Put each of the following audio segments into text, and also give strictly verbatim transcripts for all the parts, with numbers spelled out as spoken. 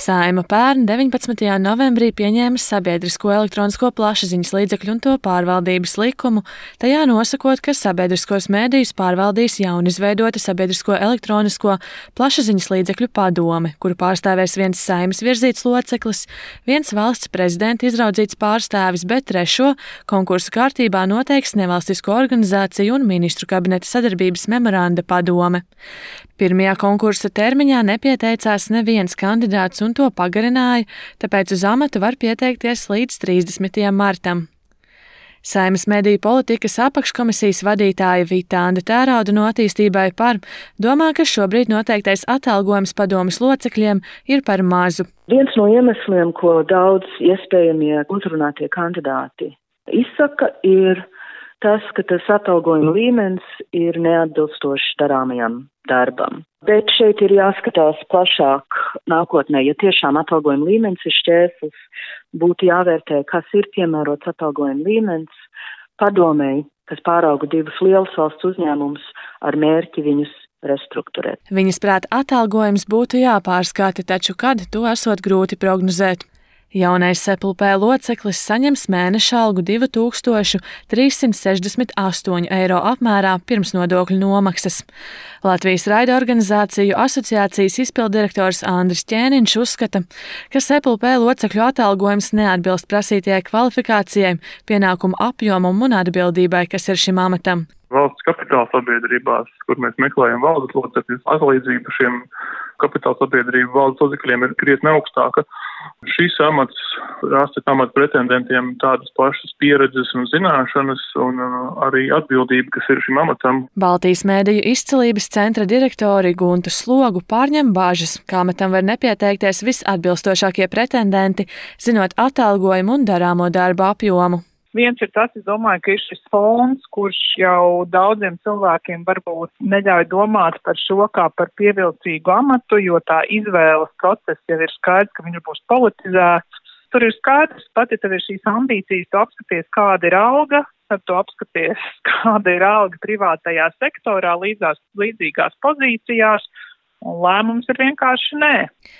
Saeima pērn deviņpadsmitajā novembrī pieņēma sabiedrisko elektronisko plašsaziņas līdzekļu un to pārvaldības likumu, tajā nosakot, ka sabiedriskos mēdījus pārvaldīs jaunizveidota sabiedrisko elektronisko plašsaziņas līdzekļu padome, kuru pārstāvēs viens Saeimas virzīts loceklis, viens valsts prezidenta izraudzīts pārstāvis, bet trešo konkursa kārtībā noteiks nevalstisko organizāciju un ministru kabineta sadarbības memoranda padome. Pirmajā konkursa termiņā nepieteicās neviens kandidāts un to pagarināja, tāpēc uz amatu var pieteikties līdz trīsdesmitajam martam. Saeimas mediju politikas apakškomisijas vadītāja Vita Anda Tērauda no Attīstībai par domā, ka šobrīd noteiktais atalgojums padomes locekļiem ir par mazu. Viens no iemesliem, ko daudz iespējamie uzrunātie kandidāti izsaka, ir tas, ka tas atalgojuma līmenis ir neatbilstošs darāmajam darbam. Bet šeit ir jāskatās plašāk nākotnē. Ja tiešām atalgojuma līmenis ir šķērslis, būtu jāvērtē, kas ir piemērots atalgojuma līmenis padomei, kas pārauga divus lielus valsts uzņēmumus ar mērķi viņus restruktūrēt. Viņas prāt atalgojums būtu jāpārskata, taču kad to esot grūti prognozēt. Jaunais S E P L P loceklis saņems mēneša algu divi tūkstoši trīs simti sešdesmit astoņi eiro apmērā pirms nodokļu nomaksas. Latvijas raidorganizāciju asociācijas izpildirektors Andris Ķēniņš uzskata, ka S E P L P locekļu atalgojums neatbilst prasītajai kvalifikācijai, pienākumu apjomam un atbildībai, kas ir šim amatam. Valsts kapitāla sabiedrībās, kur mēs meklējam valdes locekļus, atlīdzība šiem kapitāla sabiedrību valdes locekļiem ir krietni augstāka. Šis amats rāsta amata pretendentiem tādas pašas pieredzes un zināšanas un arī atbildība, kas ir šim amatam. Baltijas mēdīju izcilības centra direktori Guntu Slogu pārņem bāžas, kā amatam var nepieteikties visatbilstošākie pretendenti, zinot atalgojumu un darāmo darba apjomu. Viens ir tas, es domāju, ka ir šis fons, kurš jau daudziem cilvēkiem varbūt neļauj domāt par šo kā par pievilcīgu amatu, jo tā izvēles process jau ir skaidrs, ka viņš būs politizēts. Tur ir skaidrs, pat ja tev ir šīs ambīcijas, tu apskaties, kāda ir alga, tad tu apskaties, kāda ir alga privātajā sektorā līdzās, līdzīgās pozīcijās, un lēmums ir vienkārši nē.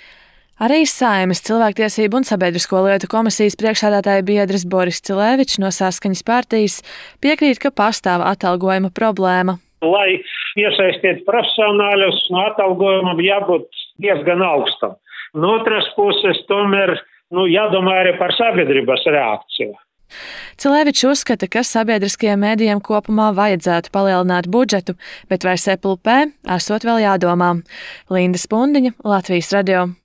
Arī Saeimas cilvēktiesību un sabiedrisko lietu komisijas priekšsēdētāja biedrs Boris Cilēvičs no Saskaņas partijas piekrīt, ka pastāv atalgojuma problēma. Lai iesaistīt profesionāļus, no atalgojumam jābūt diezgan augstam. No otras puses, tomēr nu, jādomā arī par sabiedrības reakciju. Cilēvičs uzskata, ka sabiedriskajiem mēdījiem kopumā vajadzētu palielināt budžetu, bet vai S E P L P esot vēl jādomā. Linda Spundiņa, Latvijas radio.